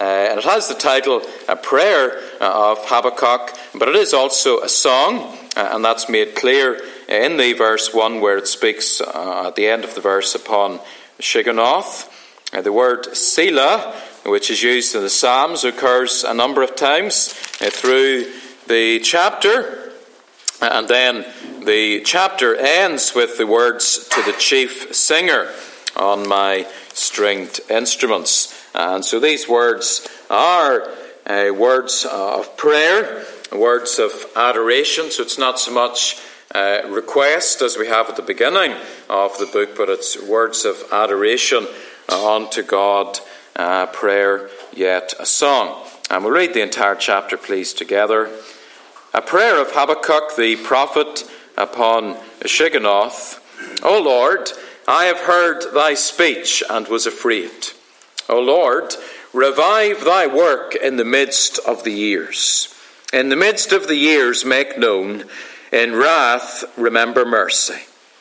And it has the title, A Prayer of Habakkuk, but it is also a song, and that's made clear in the verse 1 where it speaks at the end of the verse upon Shigionoth. The word Selah, which is used in the Psalms, occurs a number of times through the chapter, and then the chapter ends with the words to the chief singer on my stringed instruments. And so these words are words of prayer, words of adoration. So it's not so much request as we have at the beginning of the book, but it's words of adoration unto God, prayer, yet a song. And we'll read the entire chapter, please, together. A prayer of Habakkuk the prophet upon Shigionoth. O Lord, I have heard thy speech and was afraid. O Lord, revive thy work in the midst of the years. In the midst of the years make known, in wrath remember mercy.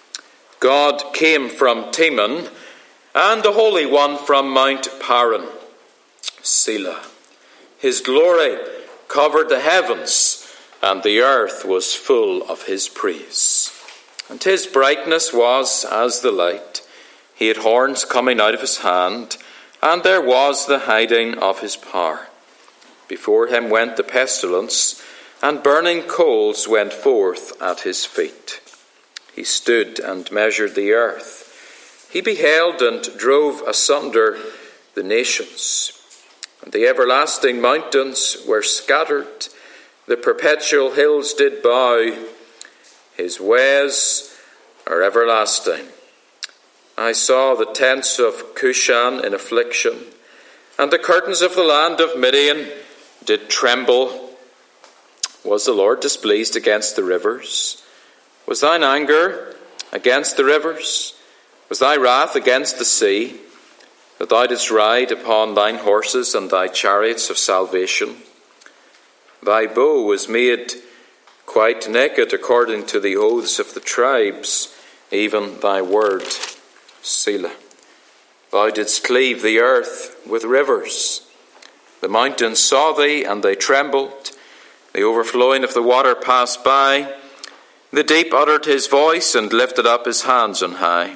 God came from Teman, and the Holy One from Mount Paran. Selah. His glory covered the heavens, and the earth was full of his praise. And his brightness was as the light. He had horns coming out of his hand, and there was the hiding of his power. Before him went the pestilence, and burning coals went forth at his feet. He stood and measured the earth. He beheld and drove asunder the nations. And the everlasting mountains were scattered. The perpetual hills did bow. His ways are everlasting. I saw the tents of Cushan in affliction, and the curtains of the land of Midian did tremble. Was the Lord displeased against the rivers? Was thine anger against the rivers? Was thy wrath against the sea, that thou didst ride upon thine horses and thy chariots of salvation? Thy bow was made quite naked according to the oaths of the tribes, even thy word, Selah. Thou didst cleave the earth with rivers. The mountains saw thee, and they trembled. The overflowing of the water passed by. The deep uttered his voice and lifted up his hands on high.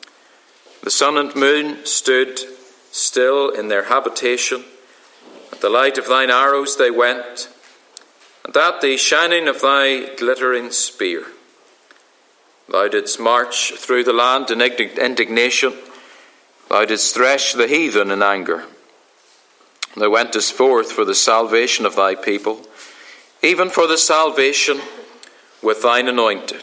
The sun and moon stood still in their habitation. At the light of thine arrows they went, and at the shining of thy glittering spear. Thou didst march through the land in indignation. Thou didst thresh the heathen in anger. Thou wentest forth for the salvation of thy people, even for the salvation with thine anointed.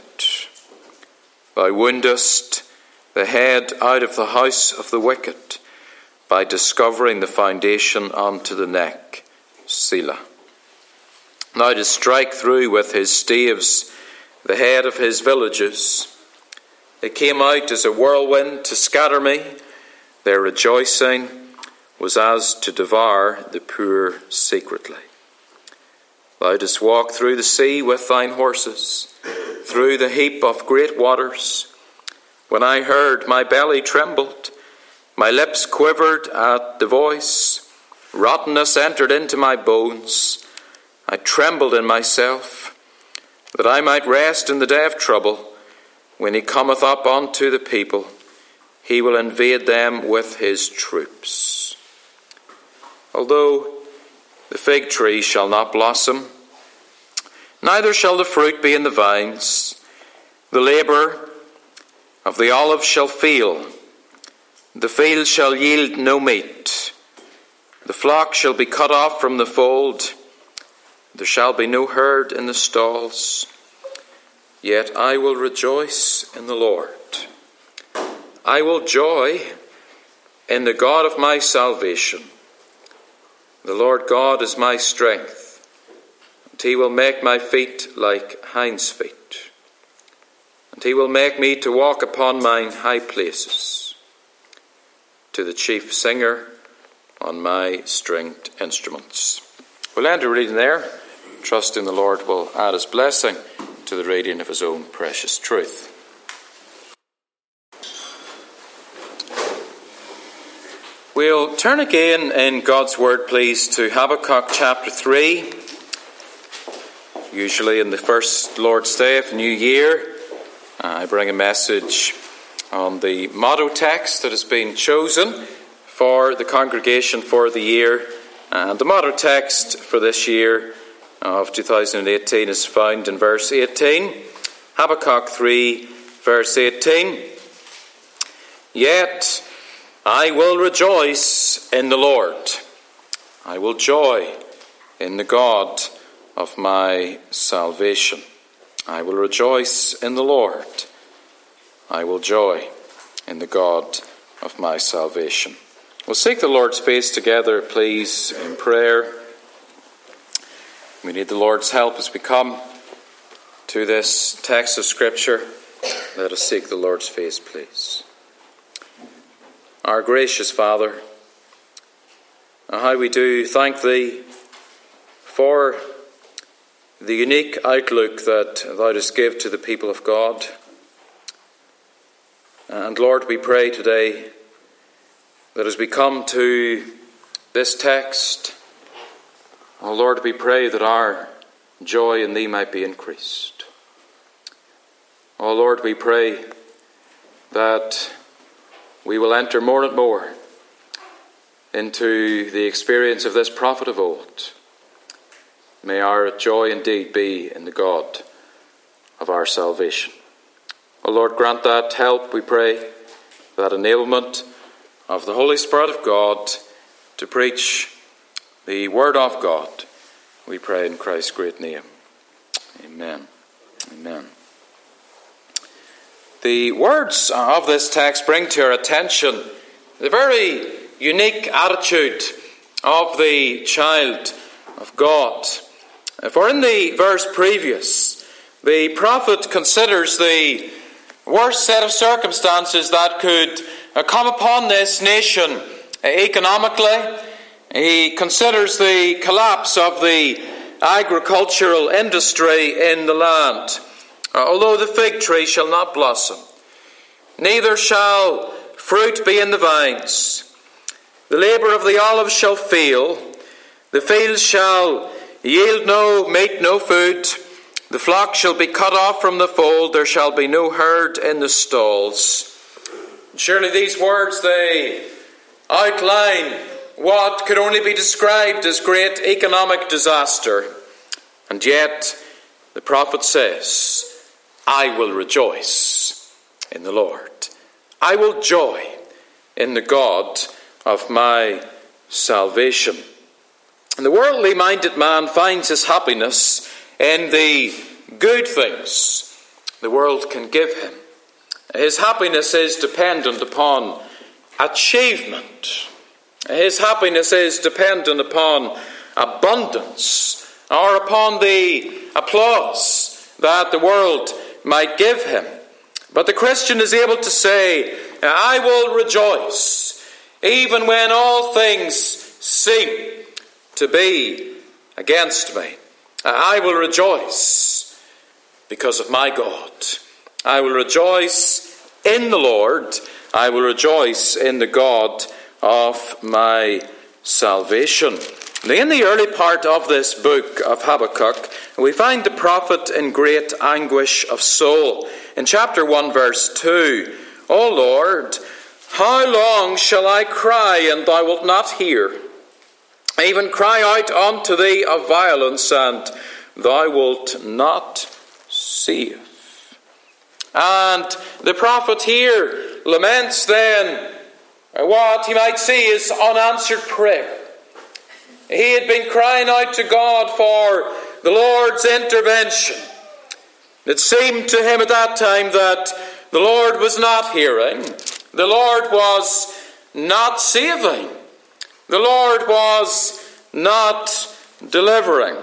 Thou woundest the head out of the house of the wicked, by discovering the foundation unto the neck, Selah. Thou didst strike through with his staves the head of his villages. They came out as a whirlwind to scatter me. Their rejoicing was as to devour the poor secretly. Thou didst walk through the sea with thine horses, through the heap of great waters. When I heard, my belly trembled, my lips quivered at the voice. Rottenness entered into my bones. I trembled in myself, that I might rest in the day of trouble. When he cometh up unto the people, he will invade them with his troops. Although the fig tree shall not blossom, neither shall the fruit be in the vines, the labour of the olive shall fail, the field shall yield no meat, the flock shall be cut off from the fold, there shall be no herd in the stalls. Yet I will rejoice in the Lord. I will joy in the God of my salvation. The Lord God is my strength, and he will make my feet like hinds' feet. And he will make me to walk upon mine high places. To the chief singer on my stringed instruments. We'll end our reading there, trusting the Lord will add his blessing to the reading of his own precious truth. We'll turn again in God's Word, please, to Habakkuk chapter 3. Usually in the first Lord's Day of the New Year, I bring a message on the motto text that has been chosen for the congregation for the year. And the motto text for this year of 2018 is found in verse 18. Habakkuk 3, verse 18. Yet I will rejoice in the Lord. I will joy in the God of my salvation. I will rejoice in the Lord. I will joy in the God of my salvation. We'll seek the Lord's face together, please, in prayer. We need the Lord's help as we come to this text of Scripture. Let us seek the Lord's face, please. Our gracious Father, how we do thank Thee for the unique outlook that Thou dost give to the people of God. And Lord, we pray today that as we come to this text, oh Lord, we pray that our joy in Thee might be increased. Oh Lord, we pray that we will enter more and more into the experience of this prophet of old. May our joy indeed be in the God of our salvation. O Lord, grant that help, we pray, that enablement of the Holy Spirit of God to preach the Word of God. We pray in Christ's great name. Amen. Amen. The words of this text bring to our attention the very unique attitude of the child of God. For in the verse previous, the prophet considers the worst set of circumstances that could come upon this nation economically. He considers the collapse of the agricultural industry in the land. Although the fig tree shall not blossom, neither shall fruit be in the vines. The labour of the olive shall fail, the fields shall yield no meat, no food. The flock shall be cut off from the fold, there shall be no herd in the stalls. Surely these words, they outline what could only be described as great economic disaster. And yet, the prophet says, I will rejoice in the Lord. I will joy in the God of my salvation. And the worldly minded man finds his happiness in the good things the world can give him. His happiness is dependent upon achievement. His happiness is dependent upon abundance or upon the applause that the world might give him. But the Christian is able to say, I will rejoice even when all things seem to be against me. I will rejoice because of my God. I will rejoice in the Lord. I will rejoice in the God of my salvation. In the early part of this book of Habakkuk, we find the prophet in great anguish of soul. In chapter 1, verse 2, O Lord, how long shall I cry and thou wilt not hear? I even cry out unto thee of violence, and thou wilt not save. And the prophet here laments then what he might see is unanswered prayer. He had been crying out to God for the Lord's intervention. It seemed to him at that time that the Lord was not hearing. The Lord was not saving. The Lord was not delivering.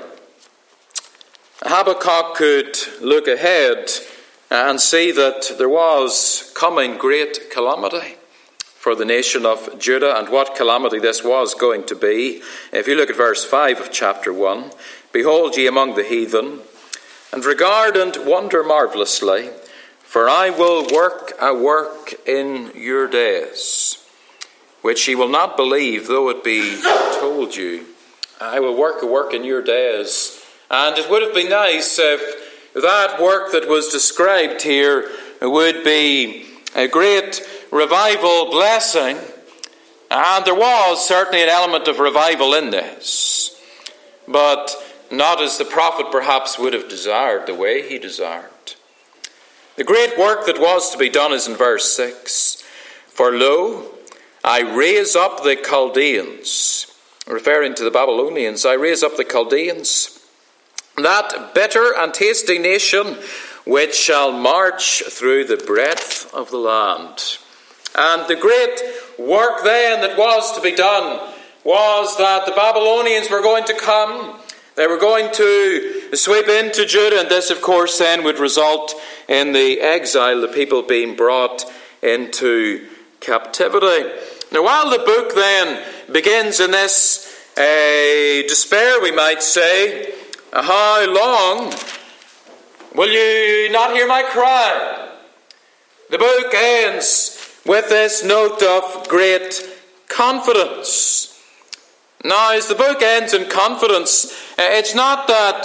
Habakkuk could look ahead and see that there was coming great calamity for the nation of Judah, and what calamity this was going to be. If you look at verse 5 of chapter 1, Behold ye among the heathen, and regard and wonder marvellously, for I will work a work in your days, which ye will not believe, though it be told you. I will work a work in your days. And it would have been nice if that work that was described here would be a great revival blessing. And there was certainly an element of revival in this, but not as the prophet perhaps would have desired, the way he desired. The great work that was to be done is in verse 6. For lo, I raise up the Chaldeans, referring to the Babylonians. I raise up the Chaldeans, that bitter and hasty nation, which shall march through the breadth of the land. And the great work then that was to be done was that the Babylonians were going to come. They were going to sweep into Judah, and this, of course, then would result in the exile, the people being brought into captivity. Now, while the book then begins in this despair, we might say, how long will you not hear my cry? The book ends with this note of great confidence. Now, as the book ends in confidence, it's not that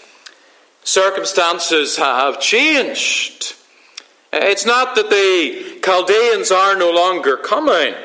circumstances have changed. It's not that the Chaldeans are no longer coming.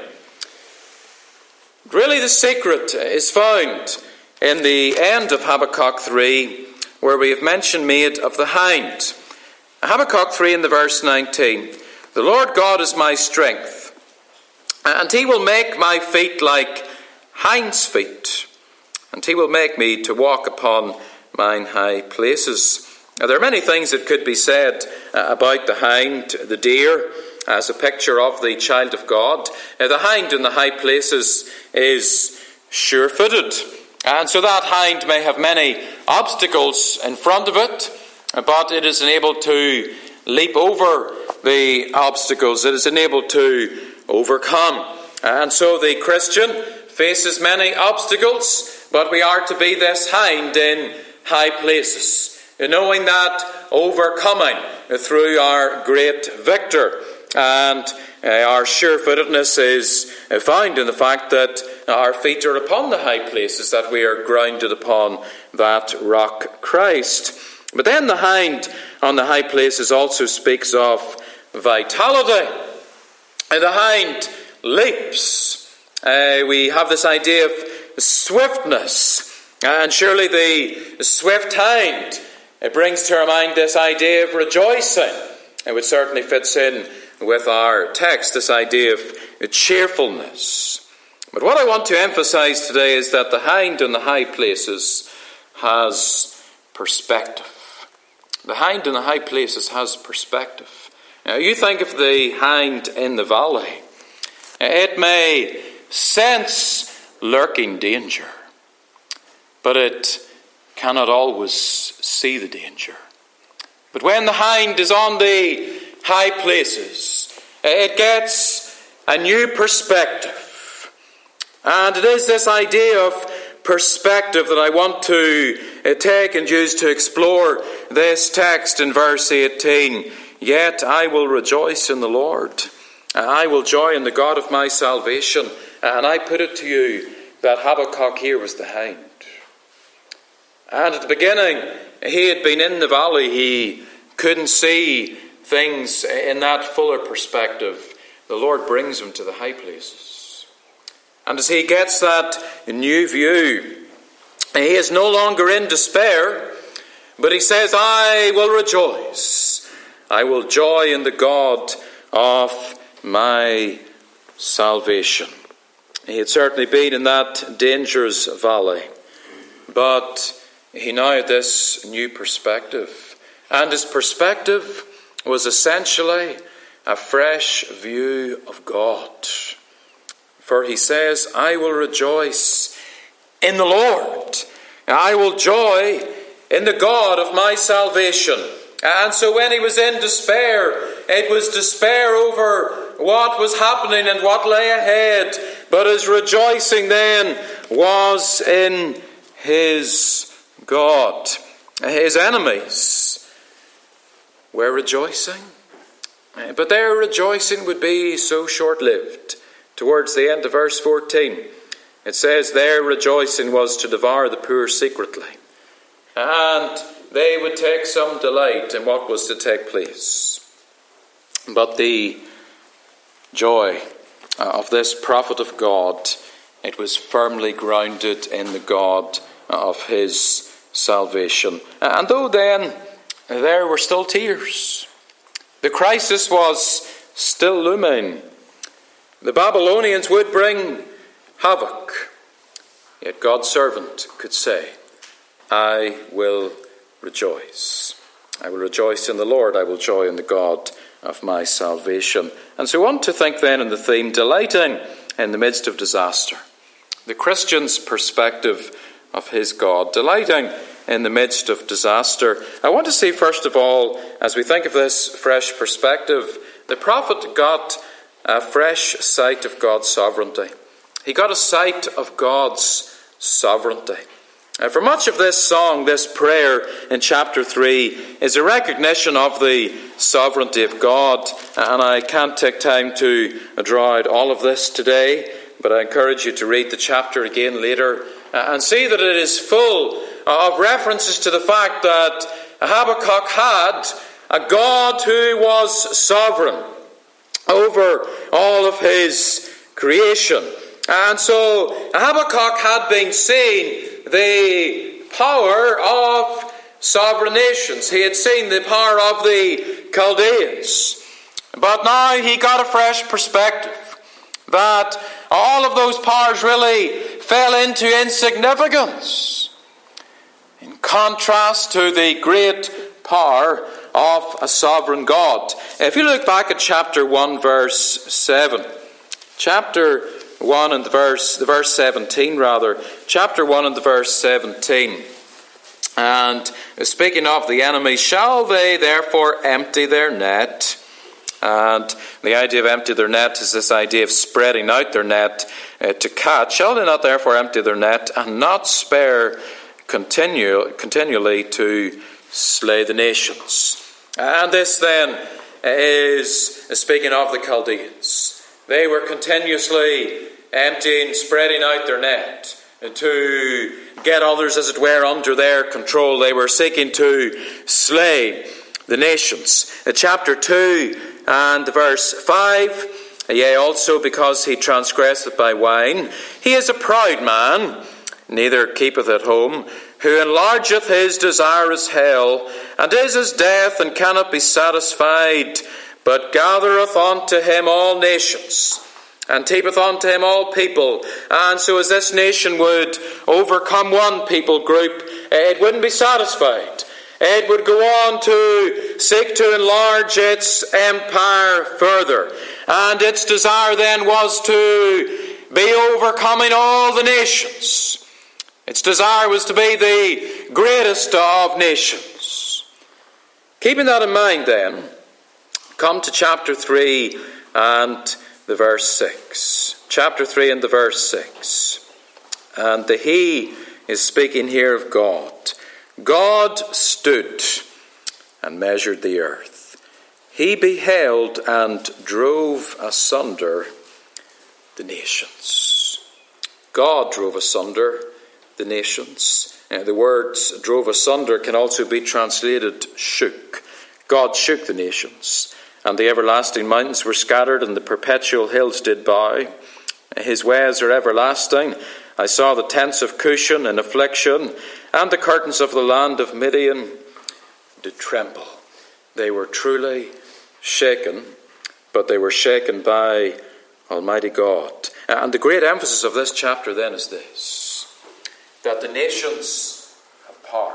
Really, the secret is found in the end of Habakkuk 3, where we have mention made of the hind. Habakkuk 3 in the verse 19. The Lord God is my strength, and he will make my feet like hinds' feet, and he will make me to walk upon mine high places. Now, there are many things that could be said about the hind, the deer, as a picture of the child of God. The hind in the high places is sure-footed, and so that hind may have many obstacles in front of it, but it is enabled to leap over the obstacles. It is enabled to overcome. And so the Christian faces many obstacles, but we are to be this hind in high places, knowing that overcoming through our great victor. And our sure-footedness is found in the fact that our feet are upon the high places, that we are grounded upon that rock Christ. But then the hind on the high places also speaks of vitality. And the hind leaps. We have this idea of swiftness. And surely the swift hind, it brings to our mind this idea of rejoicing. It would certainly fits in with our text, this idea of cheerfulness. But what I want to emphasize today is that the hind in the high places has perspective. The hind in the high places has perspective. Now, you think of the hind in the valley. It may sense lurking danger, but it cannot always see the danger. But when the hind is on the high places, it gets a new perspective. And it is this idea of perspective that I want to take and use to explore this text in verse 18. Yet I will rejoice in the Lord. I will joy in the God of my salvation. And I put it to you that Habakkuk here was the hind. And at the beginning, he had been in the valley. He couldn't see things in that fuller perspective. The Lord brings him to the high places. And as he gets that new view, he is no longer in despair, but he says, I will rejoice. I will joy in the God of my salvation. He had certainly been in that dangerous valley, but he now had this new perspective. And his perspective was essentially a fresh view of God. For he says, I will rejoice in the Lord. I will joy in the God of my salvation. And so when he was in despair, it was despair over what was happening and what lay ahead. But his rejoicing then was in his God. His enemies were rejoicing, but their rejoicing would be so short-lived towards the end of verse 14. It says, their rejoicing was to devour the poor secretly, and they would take some delight in what was to take place. But the joy of this prophet of God, it was firmly grounded in the God of his salvation. And though then there were still tears, the crisis was still looming, the Babylonians would bring havoc, yet God's servant could say, I will rejoice. I will rejoice in the Lord. I will joy in the God of my salvation. And so I want to think then in the theme, delighting in the midst of disaster. The Christian's perspective of his God, delighting in the midst of disaster. I want to see first of all, as we think of this fresh perspective, the prophet got a fresh sight of God's sovereignty. He got a sight of God's sovereignty. For much of this song, this prayer in chapter 3 is a recognition of the sovereignty of God. And I can't take time to draw out all of this today, but I encourage you to read the chapter again later and see that it is full of references to the fact that Habakkuk had a God who was sovereign over all of his creation. And so Habakkuk had been seeing the power of sovereign nations. He had seen the power of the Chaldeans. But now he got a fresh perspective that all of those powers really fell into insignificance in contrast to the great power of a sovereign God. If you look back at chapter 1 verse 7, chapter 1 and the verse 17 rather, chapter 1 and the verse 17, and speaking of the enemy, shall they therefore empty their net? And the idea of empty their net is this idea of spreading out their net to catch. Shall they not therefore empty their net and not spare continually to slay the nations? And this then is speaking of the Chaldeans. They were continuously emptying, spreading out their net to get others, as it were, under their control. They were seeking to slay the nations. Chapter 2 and verse 5, yea, also because he transgresseth by wine, he is a proud man, neither keepeth at home, who enlargeth his desirous hell, and is as death, and cannot be satisfied, but gathereth unto him all nations, and heapeth unto him all people. And so as this nation would overcome one people group, it wouldn't be satisfied. It would go on to seek to enlarge its empire further. And its desire then was to be overcoming all the nations. Its desire was to be the greatest of nations. Keeping that in mind then, come to chapter 3 and the verse 6. Chapter 3 and the verse 6. And the he is speaking here of God. God stood and measured the earth. He beheld and drove asunder the nations. God drove asunder the nations. The words drove asunder can also be translated shook. God shook the nations. And the everlasting mountains were scattered, and the perpetual hills did bow. His ways are everlasting. I saw the tents of Cushan in affliction, and the curtains of the land of Midian did tremble. They were truly shaken, but they were shaken by Almighty God. And the great emphasis of this chapter then is this, that the nations have powers.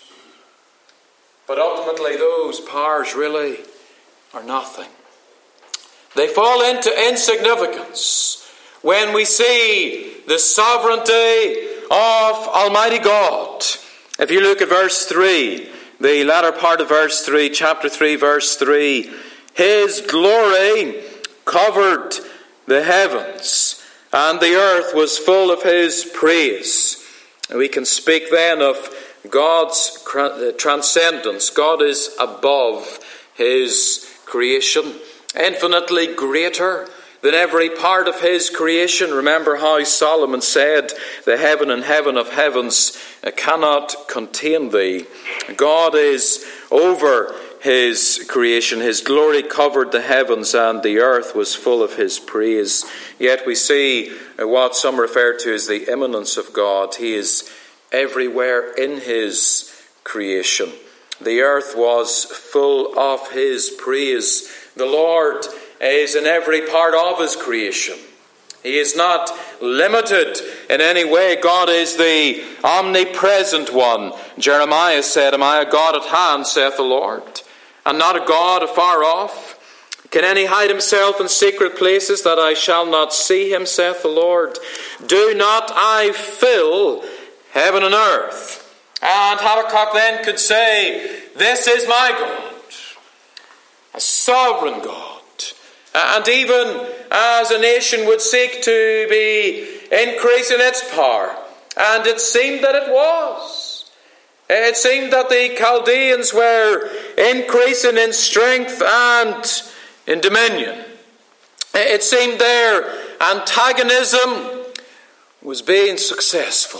But ultimately those powers really are nothing. They fall into insignificance when we see the sovereignty of Almighty God. If you look at verse 3, the latter part of verse 3, chapter 3, verse 3, his glory covered the heavens, and the earth was full of his praise. And we can speak then of God's transcendence. God is above his creation, infinitely greater than every part of his creation. Remember how Solomon said, the heaven and heaven of heavens cannot contain thee. God is over his creation. His glory covered the heavens, and the earth was full of his praise. Yet we see what some refer to as the immanence of God. He is everywhere in his creation. The earth was full of his praise. The Lord is in every part of his creation. He is not limited in any way. God is the omnipresent one. Jeremiah said, am I a God at hand, saith the Lord, and not a God afar off? Can any hide himself in secret places that I shall not see him, saith the Lord? Do not I fill heaven and earth? And Habakkuk then could say, this is my God, a sovereign God. And even as a nation would seek to be increasing its power, and it seemed that it was. It seemed that the Chaldeans were increasing in strength and in dominion. It seemed their antagonism was being successful.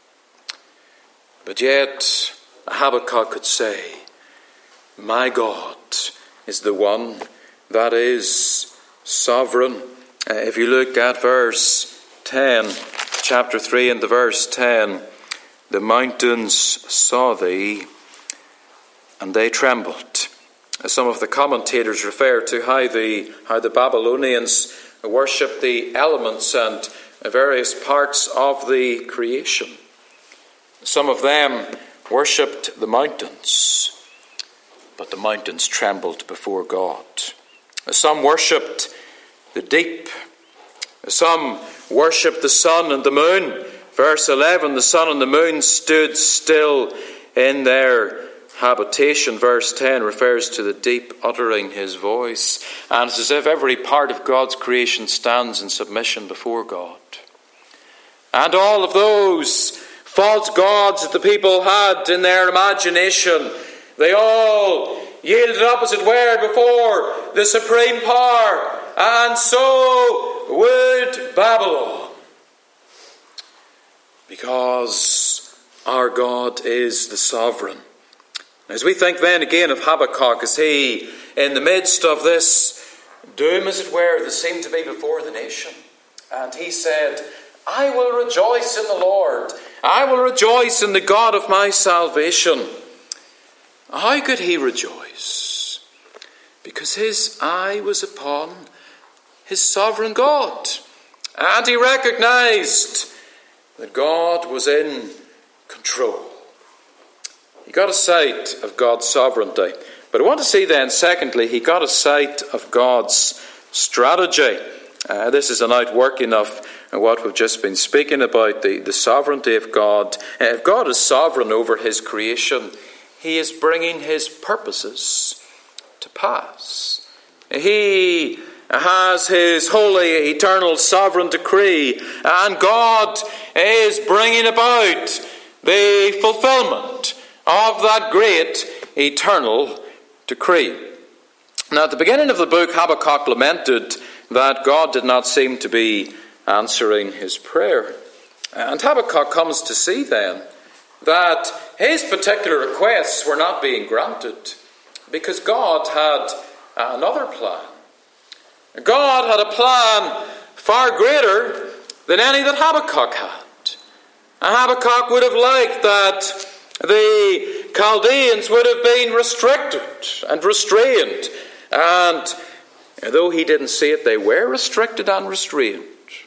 But yet Habakkuk could say, my God is the one that is sovereign. If you look at verse 10, chapter 3 and the verse 10, the mountains saw thee and they trembled. Some of the commentators refer to how the Babylonians worshipped the elements and various parts of the creation. Some of them worshipped the mountains, but the mountains trembled before God. Some worshipped the deep. Some worshipped the sun and the moon. Verse 11, the sun and the moon stood still in their habitation. Verse 10 refers to the deep uttering his voice. And it's as if every part of God's creation stands in submission before God. And all of those false gods that the people had in their imagination, they all yielded up, as it were, before the supreme power. And so would Babylon. Because our God is the sovereign. As we think then again of Habakkuk, as he, in the midst of this doom, as it were, that seemed to be before the nation, and he said, I will rejoice in the Lord. I will rejoice in the God of my salvation. How could he rejoice? Because his eye was upon his sovereign God. And he recognized that God was in control. He got a sight of God's sovereignty. But I want to see then, secondly, he got a sight of God's strategy. This is an outworking of what we've just been speaking about, the sovereignty of God. If God is sovereign over his creation, he is bringing his purposes to pass. He has his holy, eternal, sovereign decree, and God is bringing about the fulfillment of that great, eternal decree. Now, at the beginning of the book, Habakkuk lamented that God did not seem to be answering his prayer. And Habakkuk comes to see then that his particular requests were not being granted because God had another plan. God had a plan far greater than any that Habakkuk had. And Habakkuk would have liked that the Chaldeans would have been restricted and restrained. And though he didn't see it, they were restricted and restrained.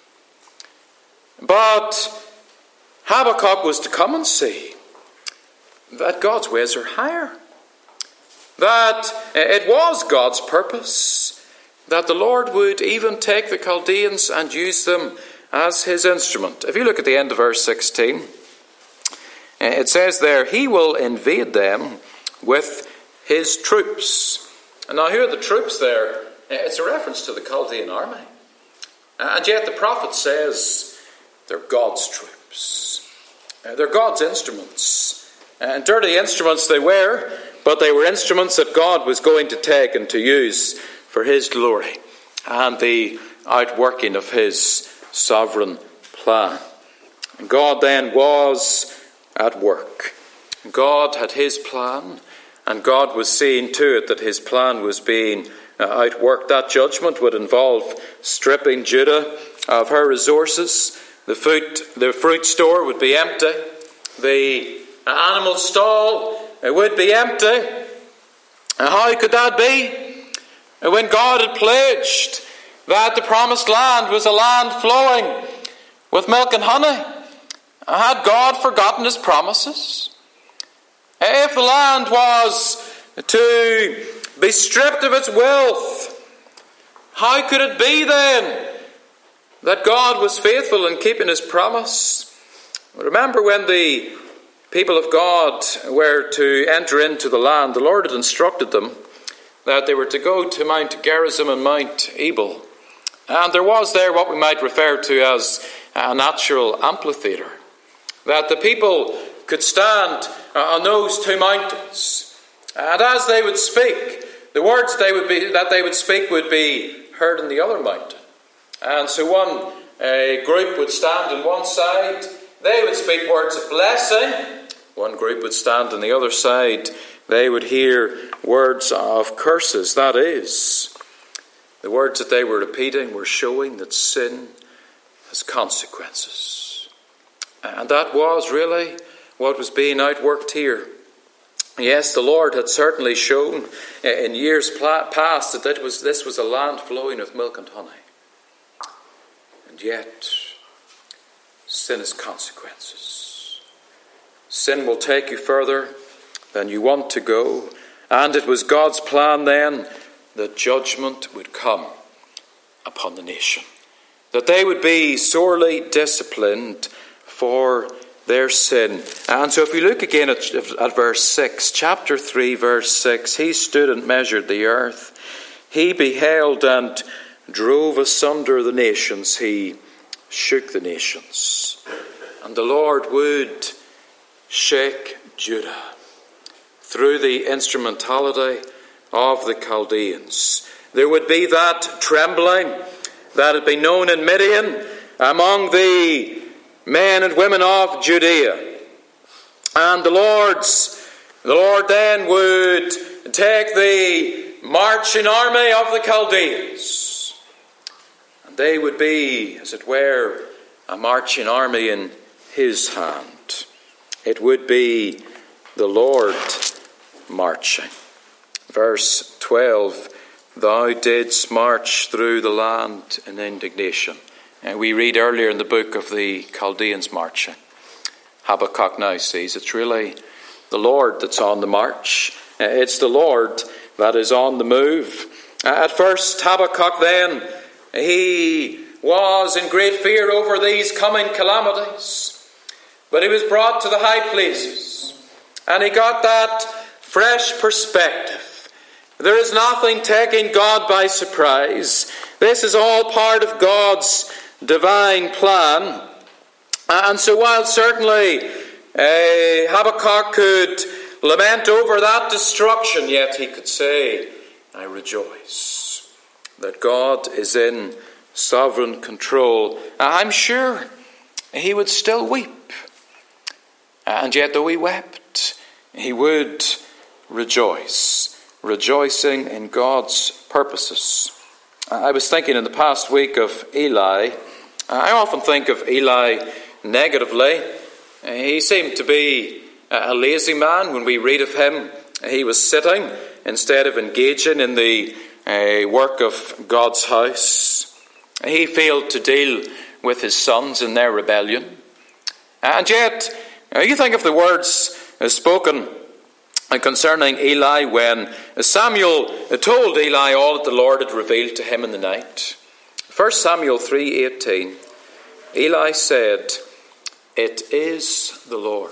But Habakkuk was to come and see that God's ways are higher. That it was God's purpose that the Lord would even take the Chaldeans and use them as his instrument. If you look at the end of verse 16, it says there, he will invade them with his troops. And now here are the troops there. It's a reference to the Chaldean army. And yet the prophet says they're God's troops. They're God's instruments. And dirty instruments they were, but they were instruments that God was going to take and to use for his glory. And the outworking of his sovereign plan. And God then was at work. God had his plan, and God was seeing to it that his plan was being outworked. That judgment would involve stripping Judah of her resources. The fruit store would be empty. The animal stall would be empty. And how could that be? When God had pledged that the promised land was a land flowing with milk and honey. Had God forgotten his promises? If the land was to be stripped of its wealth, how could it be then that God was faithful in keeping his promise? Remember, when the people of God were to enter into the land, the Lord had instructed them that they were to go to Mount Gerizim and Mount Ebal. And there was there what we might refer to as a natural amphitheatre, that the people could stand on those two mountains, and as they would speak, the words that they would speak would be heard in the other mountain. And so one group would stand on one side, they would speak words of blessing. One group would stand on the other side, they would hear words of curses. That is, the words that they were repeating were showing that sin has consequences. And that was really what was being outworked here. Yes, the Lord had certainly shown in years past that this was a land flowing with milk and honey. And yet, sin has consequences. Sin will take you further than you want to go. And it was God's plan then that judgment would come upon the nation, that they would be sorely disciplined for their sin. And so if we look again at verse 6, chapter 3, verse 6, he stood and measured the earth. He beheld and drove asunder the nations. He shook the nations. And the Lord would shake Judah through the instrumentality of the Chaldeans. There would be that trembling that had been known in Midian among the men and women of Judea. And the Lord then would take the marching army of the Chaldeans, and they would be, as it were, a marching army in his hand. It would be the Lord marching. Verse 12, thou didst march through the land in indignation. And we read earlier in the book of the Chaldeans marching. Habakkuk now sees it's really the Lord that's on the march. It's the Lord that is on the move. At first, Habakkuk then, he was in great fear over these coming calamities. But he was brought to the high places, and he got that fresh perspective. There is nothing taking God by surprise. This is all part of God's divine plan. And so while certainly Habakkuk could lament over that destruction, yet he could say, I rejoice that God is in sovereign control. I'm sure he would still weep. And yet though he wept, he would rejoice, rejoicing in God's purposes. I was thinking in the past week of Eli. I often think of Eli negatively. He seemed to be a lazy man. When we read of him, he was sitting instead of engaging in the work of God's house. He failed to deal with his sons in their rebellion. And yet, you think of the words spoken concerning Eli when Samuel told Eli all that the Lord had revealed to him in the night. 1 Samuel 3:18, Eli said, it is the Lord.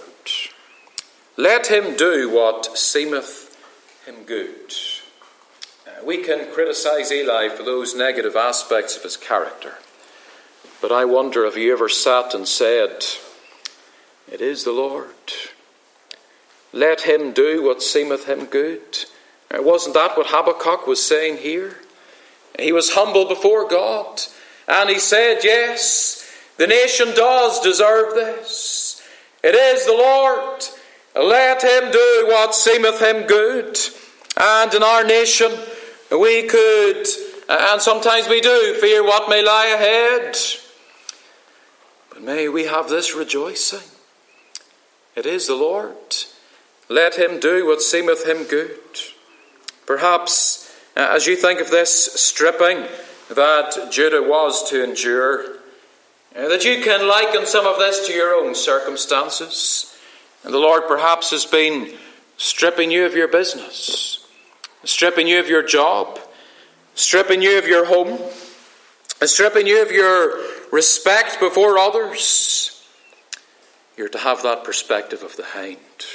Let him do what seemeth him good. We can criticize Eli for those negative aspects of his character. But I wonder, have you ever sat and said, it is the Lord. Let him do what seemeth him good. Wasn't that what Habakkuk was saying here? He was humble before God. And he said, yes, the nation does deserve this. It is the Lord. Let him do what seemeth him good. And in our nation, we could, and sometimes we do, fear what may lie ahead. But may we have this rejoicing. It is the Lord. Let him do what seemeth him good. Perhaps, as you think of this stripping that Judah was to endure, that you can liken some of this to your own circumstances. And the Lord perhaps has been stripping you of your business, stripping you of your job, stripping you of your home, stripping you of your respect before others. You're to have that perspective of the hind.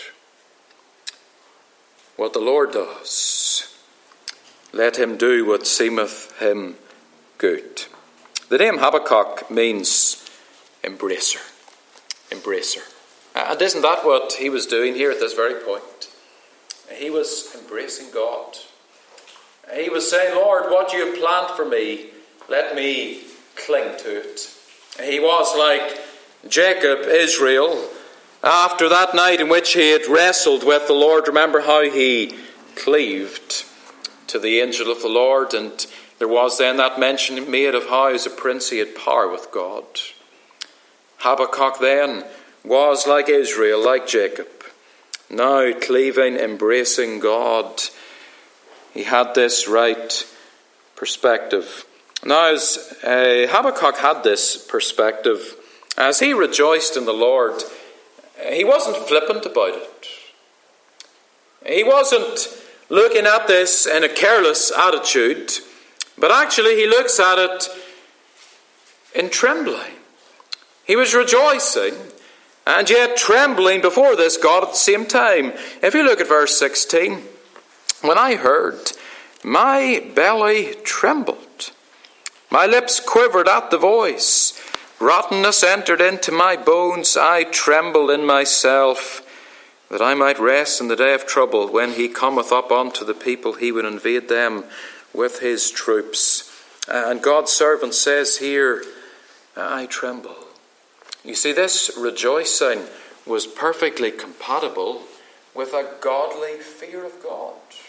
What the Lord does, let him do what seemeth him good. The name Habakkuk means embracer. Embracer. And isn't that what he was doing here at this very point? He was embracing God. He was saying, Lord, what you have planned for me, let me cling to it. He was like Jacob, Israel, after that night in which he had wrestled with the Lord. Remember how he cleaved to the angel of the Lord, and there was then that mention made of how as a prince he had power with God. Habakkuk then was like Israel, like Jacob, now cleaving, embracing God. He had this right perspective. Now, as Habakkuk had this perspective, as he rejoiced in the Lord, he wasn't flippant about it. He wasn't looking at this in a careless attitude, but actually he looks at it in trembling. He was rejoicing and yet trembling before this God at the same time. If you look at verse 16, when I heard, my belly trembled, my lips quivered at the voice, rottenness entered into my bones, I trembled in myself, that I might rest in the day of trouble. When he cometh up unto the people, he would invade them with his troops. And God's servant says here, I tremble. You see, this rejoicing was perfectly compatible with a godly fear of God.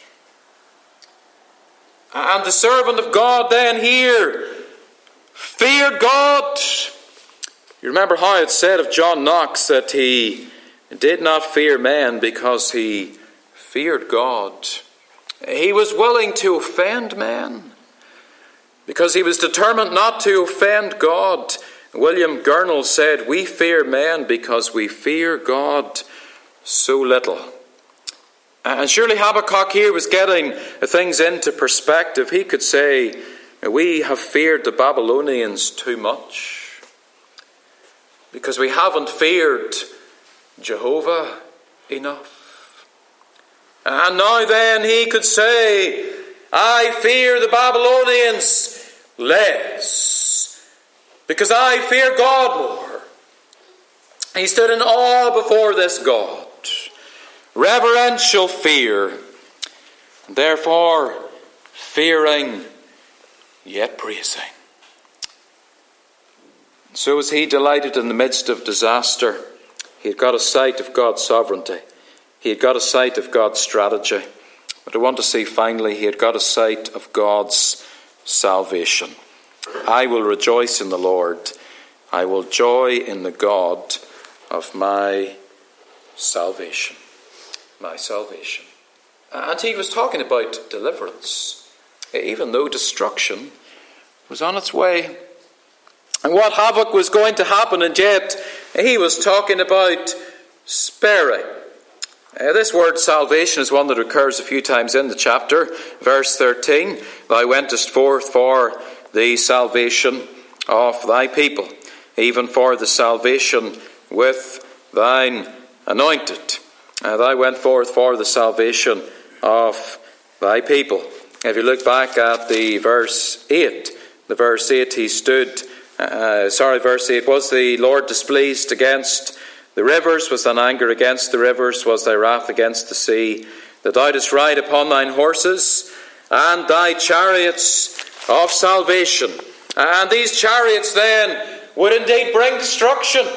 And the servant of God then here feared God. You remember how it said of John Knox that he did not fear men because he feared God. He was willing to offend men because he was determined not to offend God. William Gurnall said, we fear men because we fear God so little. And surely Habakkuk here was getting things into perspective. He could say, we have feared the Babylonians too much because we haven't feared Jehovah enough. And now then he could say, I fear the Babylonians less because I fear God more. He stood in awe before this God. Reverential fear. Therefore, fearing yet praising. So as he delighted in the midst of disaster, he had got a sight of God's sovereignty. He had got a sight of God's strategy. But I want to say finally, he had got a sight of God's salvation. I will rejoice in the Lord. I will joy in the God of my salvation. My salvation. And he was talking about deliverance, even though destruction was on its way. And what havoc was going to happen, and yet he was talking about sparing. This word salvation is one that occurs a few times in the chapter. Verse 13, thou wentest forth for the salvation of thy people, even for the salvation with thine anointed. Thou went forth for the salvation of thy people. If you look back at the verse 8, he stood, verse 8, was the Lord displeased against the rivers? Was thine anger against the rivers? Was thy wrath against the sea? That thou didst ride upon thine horses and thy chariots of salvation. And these chariots then would indeed bring destruction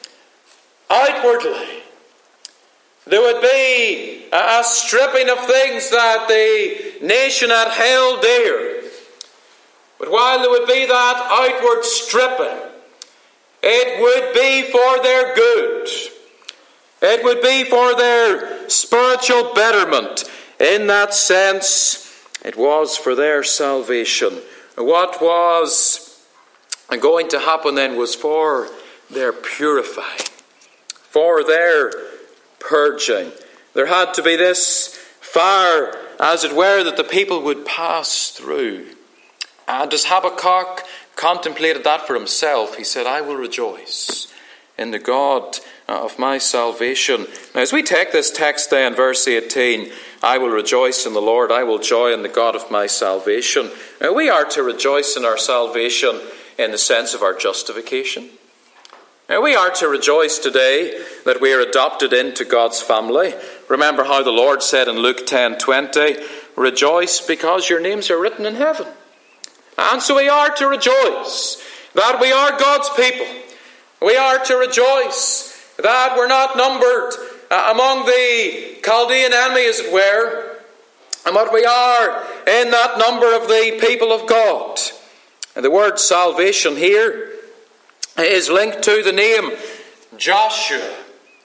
outwardly. There would be a stripping of things that the nation had held dear. But while there would be that outward stripping, it would be for their good. It would be for their spiritual betterment. In that sense, it was for their salvation. What was going to happen then was for their purifying, for their purging. There had to be this fire, as it were, that the people would pass through. And as Habakkuk contemplated that for himself, he said, I will rejoice in the God of my salvation. Now, as we take this text then, verse 18, I will rejoice in the Lord, I will joy in the God of my salvation. Now, we are to rejoice in our salvation in the sense of our justification. Now, we are to rejoice today that we are adopted into God's family. Remember how the Lord said in Luke 10:20, rejoice because your names are written in heaven. And so we are to rejoice that we are God's people. We are to rejoice that we're not numbered among the Chaldean enemy, as it were, but we are in that number of the people of God. And the word salvation here is linked to the name Joshua.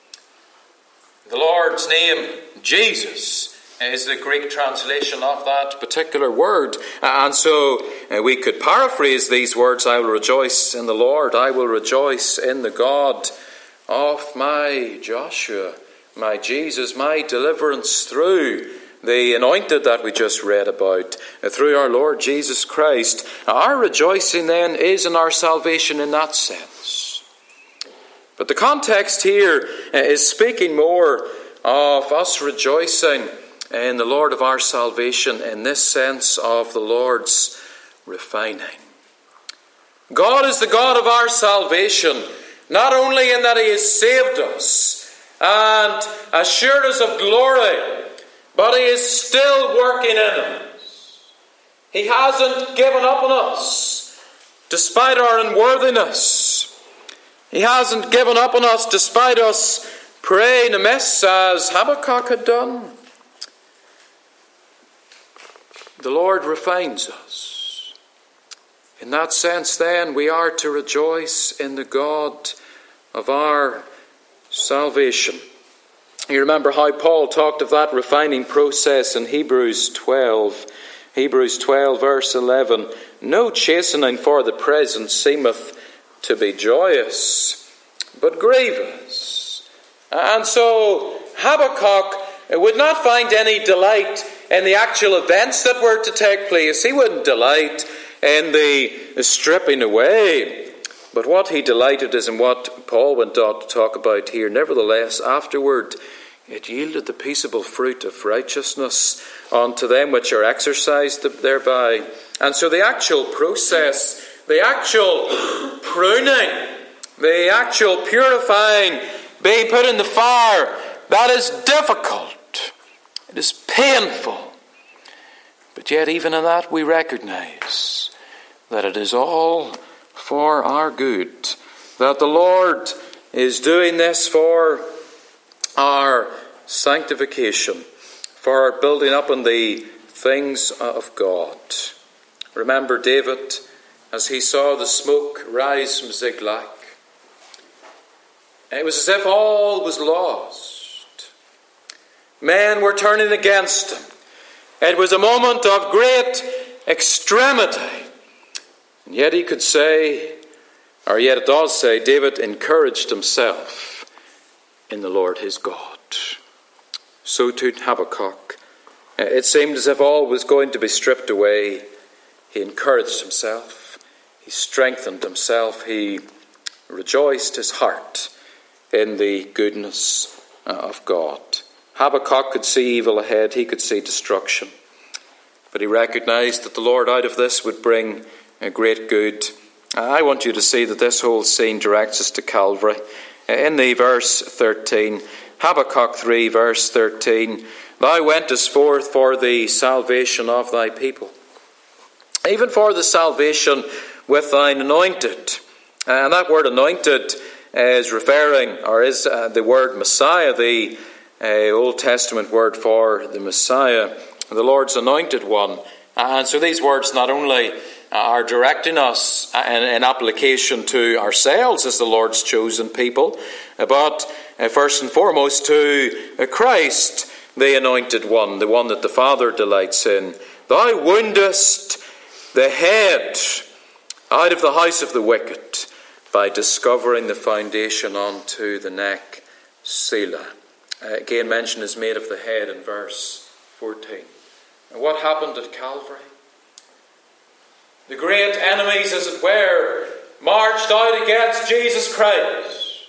The Lord's name, Jesus, is the Greek translation of that particular word. And so we could paraphrase these words, I will rejoice in the Lord, I will rejoice in the God of my Joshua, my Jesus, my deliverance through the anointed that we just read about, through our Lord Jesus Christ. Our rejoicing then is in our salvation in that sense. But the context here is speaking more of us rejoicing in the Lord of our salvation in this sense of the Lord's refining. God is the God of our salvation, not only in that He has saved us and assured us of glory, but He is still working in us. He hasn't given up on us despite our unworthiness. He hasn't given up on us despite us praying amiss as Habakkuk had done. The Lord refines us. In that sense, then, we are to rejoice in the God of our salvation. You remember how Paul talked of that refining process in Hebrews 12. Hebrews 12, verse 11. No chastening for the present seemeth to be joyous, but grievous. And so Habakkuk would not find any delight in the actual events that were to take place. He wouldn't delight in the stripping away. But what he delighted is in what Paul went on to talk about here. Nevertheless, afterward, it yielded the peaceable fruit of righteousness unto them which are exercised thereby. And so the actual process, the actual pruning, the actual purifying, being put in the fire, that is difficult. It is painful. But yet even in that we recognize that it is all for our good, that the Lord is doing this for our sanctification, for our building up in the things of God. Remember David, as he saw the smoke rise from Ziklag, it was as if all was lost. Men were turning against him. It was a moment of great extremity. And yet he could say, or yet it does say, David encouraged himself in the Lord his God. So too Habakkuk. It seemed as if all was going to be stripped away. He encouraged himself. He strengthened himself. He rejoiced his heart in the goodness of God. Habakkuk could see evil ahead. He could see destruction. But he recognized that the Lord out of this would bring a great good. I want you to see that this whole scene directs us to Calvary. In the verse 13, Habakkuk 3 verse 13, Thou wentest forth for the salvation of thy people. Even for the salvation with thine anointed. And that word anointed is referring, or is the word Messiah, the Old Testament word for the Messiah, the Lord's anointed one. And so these words not only are directing us in application to ourselves as the Lord's chosen people, but first and foremost to Christ, the anointed one, the one that the Father delights in. Thou woundest the head out of the house of the wicked by discovering the foundation unto the neck, Selah. Again, mention is made of the head in verse 14. And what happened at Calvary? The great enemies, as it were, marched out against Jesus Christ.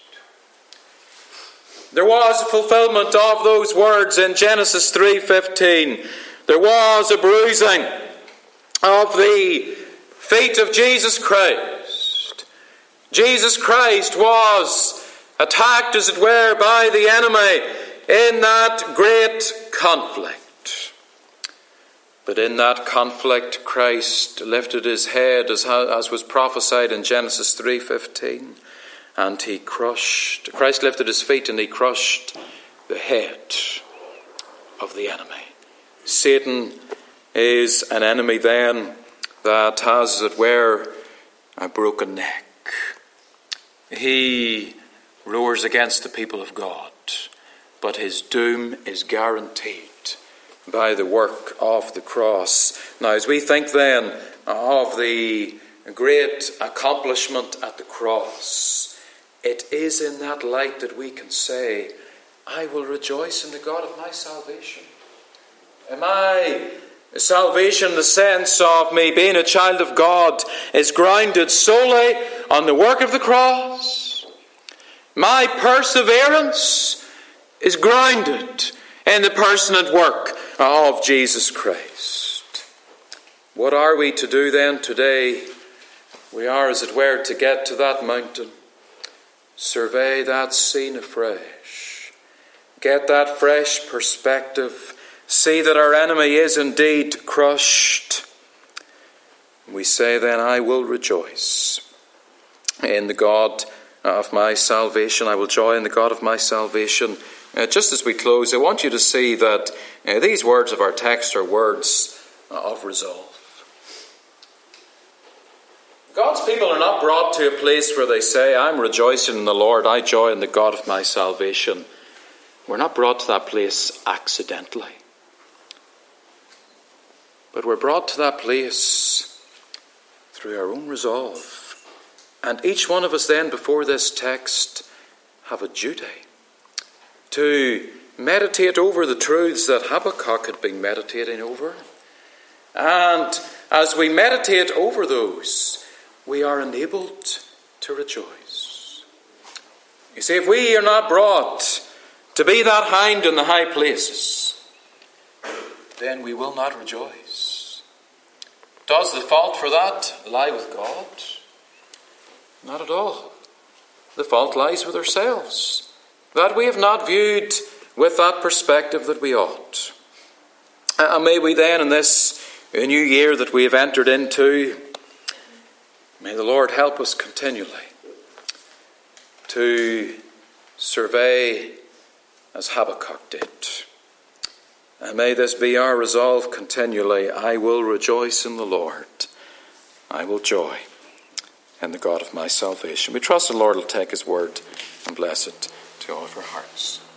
There was a fulfillment of those words in Genesis 3:15. There was a bruising of the feet of Jesus Christ. Jesus Christ was attacked, as it were, by the enemy in that great conflict. But in that conflict, Christ lifted his head, as was prophesied in Genesis 3:15, and Christ lifted his feet and he crushed the head of the enemy. Satan is an enemy then that has, as it were, a broken neck. He roars against the people of God, but his doom is guaranteed by the work of the cross. Now, as we think then of the great accomplishment at the cross, it is in that light that we can say, I will rejoice in the God of my salvation. My salvation, the sense of me being a child of God, is grounded solely on the work of the cross. My perseverance is grounded in the person and work of Jesus Christ. What are we to do then today? We are, as it were, to get to that mountain, survey that scene afresh, get that fresh perspective, see that our enemy is indeed crushed. We say then, I will rejoice in the God of my salvation. I will joy in the God of my salvation. Just as we close, I want you to see that these words of our text are words of resolve. God's people are not brought to a place where they say, I'm rejoicing in the Lord, I joy in the God of my salvation. We're not brought to that place accidentally. But we're brought to that place through our own resolve. And each one of us then, before this text, have a duty to meditate over the truths that Habakkuk had been meditating over. And as we meditate over those, we are enabled to rejoice. You see, if we are not brought to be that hind in the high places, then we will not rejoice. Does the fault for that lie with God? Not at all. The fault lies with ourselves, that we have not viewed with that perspective that we ought. And may we then, in this new year that we have entered into, may the Lord help us continually to survey as Habakkuk did. And may this be our resolve continually. I will rejoice in the Lord. I will joy in the God of my salvation. We trust the Lord will take his word and bless it to all of our hearts.